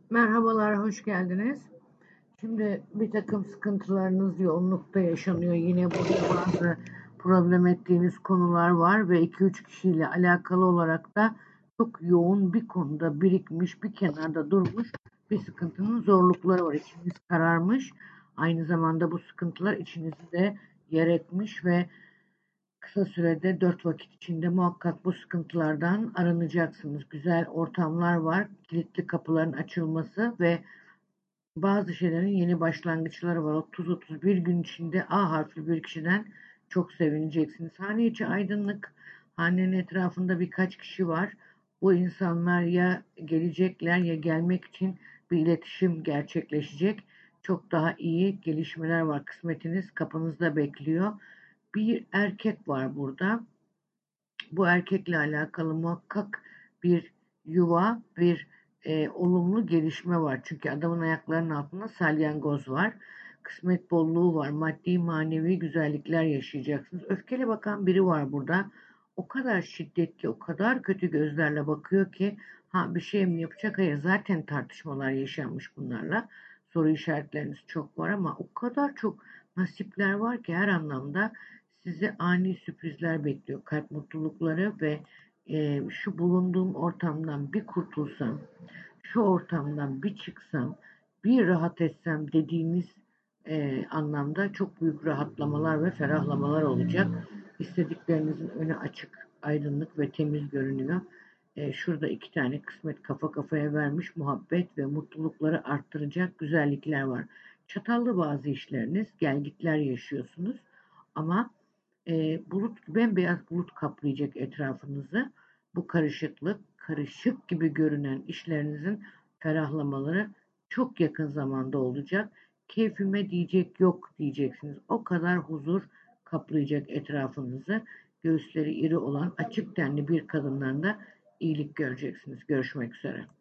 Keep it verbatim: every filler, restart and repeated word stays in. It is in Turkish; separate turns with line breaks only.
Merhabalar, hoş geldiniz. Şimdi bir takım sıkıntılarınız yoğunlukta yaşanıyor. Yine burada bazı problem ettiğiniz konular var ve iki üç kişiyle alakalı olarak da çok yoğun bir konuda birikmiş, bir kenarda durmuş bir sıkıntının zorlukları var. İçiniz kararmış. Aynı zamanda bu sıkıntılar içinizi de yer etmiş ve kısa sürede dört vakit içinde muhakkak bu sıkıntılardan arınacaksınız. Güzel ortamlar var, kilitli kapıların açılması ve bazı şeylerin yeni başlangıçları var. otuz otuz bir gün içinde A harfli bir kişiden çok sevineceksiniz. Hane içi aydınlık, hanenin etrafında birkaç kişi var. Bu insanlar ya gelecekler ya gelmek için bir iletişim gerçekleşecek. Çok daha iyi gelişmeler var. Kısmetiniz kapınızda bekliyor. Bir erkek var burada. Bu erkekle alakalı muhakkak bir yuva, bir e, olumlu gelişme var. Çünkü adamın ayaklarının altında salyangoz var. Kısmet bolluğu var. Maddi manevi güzellikler yaşayacaksınız. Öfkeli bakan biri var burada. O kadar şiddetli, o kadar kötü gözlerle bakıyor ki ha bir şey mi yapacak? Hayır, zaten tartışmalar yaşanmış bunlarla. Soru işaretleriniz çok var ama o kadar çok nasipler var ki her anlamda sizi ani sürprizler bekliyor. Kalp mutlulukları ve e, şu bulunduğum ortamdan bir kurtulsam, şu ortamdan bir çıksam, bir rahat etsem dediğiniz e, anlamda çok büyük rahatlamalar ve ferahlamalar olacak. İstediklerinizin önü açık, aydınlık ve temiz görünüyor. E, şurada iki tane kısmet kafa kafaya vermiş muhabbet ve mutlulukları arttıracak güzellikler var. Çatallı bazı işleriniz, gelgitler yaşıyorsunuz ama e, bulut, bembeyaz bulut kaplayacak etrafınızı. Bu karışıklık, karışık gibi görünen işlerinizin ferahlamaları çok yakın zamanda olacak. Keyfime diyecek yok diyeceksiniz. O kadar huzur kaplayacak etrafınızı. Göğüsleri iri olan açık tenli bir kadından da iyilik göreceksiniz. Görüşmek üzere.